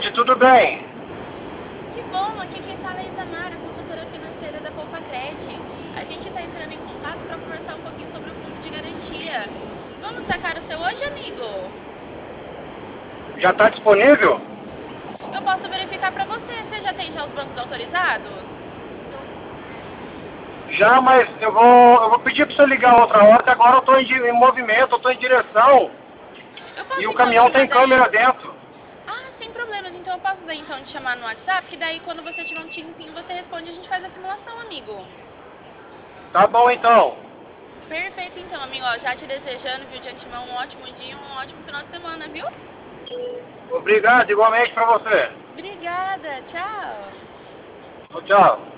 tarde, tudo bem? Que bom, aqui quem fala é Isamara, consultora financeira da Poupa-Cred. A gente está entrando em contato para conversar um pouquinho sobre o fundo de garantia. Vamos sacar o seu hoje, amigo? Já está disponível? Eu posso verificar para você. Você já tem já os bancos autorizados? Já, mas eu vou pedir para você ligar outra hora, que agora eu estou em movimento, eu estou em direção Eu e posso o então te caminhão chamar tem câmera daí. dentro. Ah, sem problemas. Então eu posso daí então te chamar no WhatsApp, que daí quando você tiver um tempinho você responde e a gente faz a simulação, amigo. Tá bom então. Perfeito então, amigo. Ó, já te desejando, viu, de antemão um ótimo dia, um ótimo final de semana, viu? Obrigado, igualmente para você. Obrigada, tchau. Tchau.